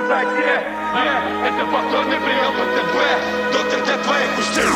высоте. Это повторный прием ПТБ. Доктор для твоих устей.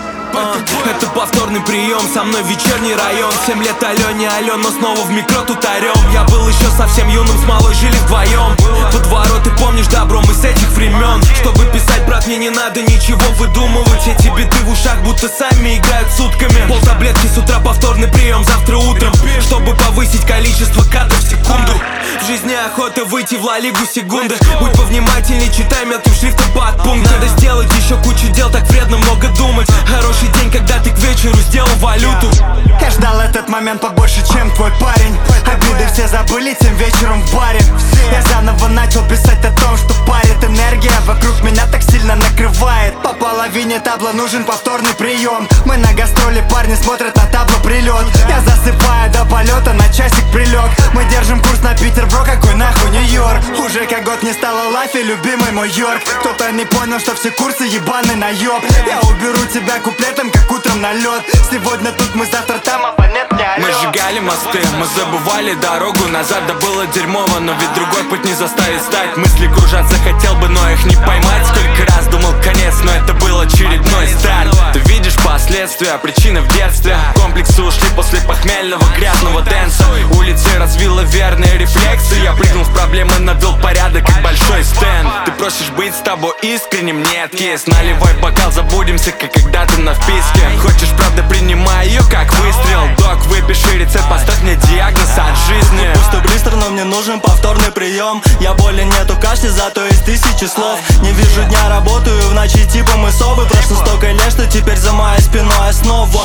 Это повторный прием, со мной вечерний район. 7 лет Алене Ален, но снова в микро тут орем. Я был еще совсем юным, с малой жили вдвоем. Подворот, ты помнишь добро, мы с этих времен. Чтобы писать, брат, мне не надо ничего выдумывать. Эти биты в ушах будто сами играют сутками. Полтаблетки с утра, повторный прием завтра утром. Чтобы повысить количество кадров в секунду. В жизни охота выйти в Ла Лигу секунды. Будь повнимательней, читай мелким шрифтом подпункт. Надо сделать еще кучу дел, так вредно много думать. Хороший день, когда ты к вечеру сделал валюту. Я ждал этот момент побольше, чем твой парень. Обиды все забыли тем вечером в баре. Я заново начал писать о том, что парит энергия. Вокруг меня так сильно накрывает. По половине табла нужен повторный прием. Мы на гастроли, парни смотрят на табло прилет. Я засыпаю до полета, на часик прилег. Мы держим курс на Питер, бро, какой нахуй Нью-Йорк. Уже как год не стало лафи, любимый мой Йорк. Кто-то не понял, что все курсы ебаный наеб. Я уберу тебя куплетом, как утром на лед. Сегодня тут мы, завтра там, абонент не орёт. Мы сжигали мосты, мы забывали дорогу назад. Да было дерьмово, но ведь другой путь не заставит стать. Мысли кружат, захотел бы, но их не поймать. Сколько раз думал конец, но это был очередной старт. Ты видишь последствия, причины в детстве. Комплексы ушли после похмельного грязного дэнса. Улицы развила верные рефлексы. Я прыгнул в проблемы, навел порядок, как большой стенд. Ты просишь быть с тобой искренним, нет, кис. Наливай бокал, забудемся, как когда-то на вписке. Хочешь правда, принимай ее как выстрел. Док, выпиши рецепт, поставь мне диагноз от жизни. Пустой блистер, но мне нужен повторный прием. Я более нету кашля, зато есть тысячи слов. Не вижу дня, работаю в ночи, типа мы совы. Прошло столько лет, что теперь за моей спиной основа.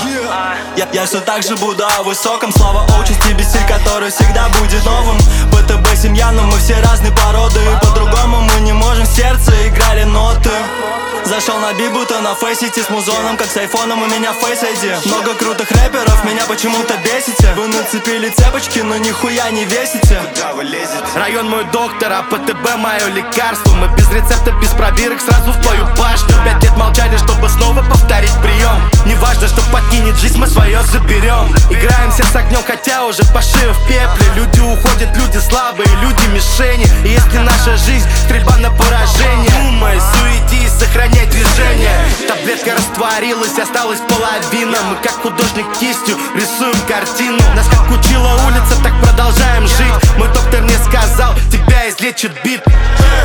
Я все так же буду о высоком. Слава участи, без стиль, который всегда будет новым. ПТБ семья, но мы все разные породы. И по-другому мы не можем, в сердце играли ноты. Зашел на би, будто на фейсите с музоном, как с айфоном, у меня фейс ID. Много крутых рэперов, меня почему-то бесите. Вы нацепили цепочки, но нихуя не весите. Куда вы лезете? Район мой доктор, а ПТБ мое лекарство. Мы без рецепта, без пробирок, сразу в твою башню. 5 лет молчали, чтобы снова повторить прием. Не важно, что покинет жизнь, мы свое заберем. Играемся с огнем, хотя уже по шею в пепле. Люди уходят, люди слабые, люди мишени. И если наша жизнь, стрельба на поражение. Думай, суетись, сохраняй движение. Таблетка растворилась, осталась половина. Мы как художник кистью рисуем картину. Нас как учила улица, так продолжаем жить. Мой доктор мне сказал, тебя излечит бит.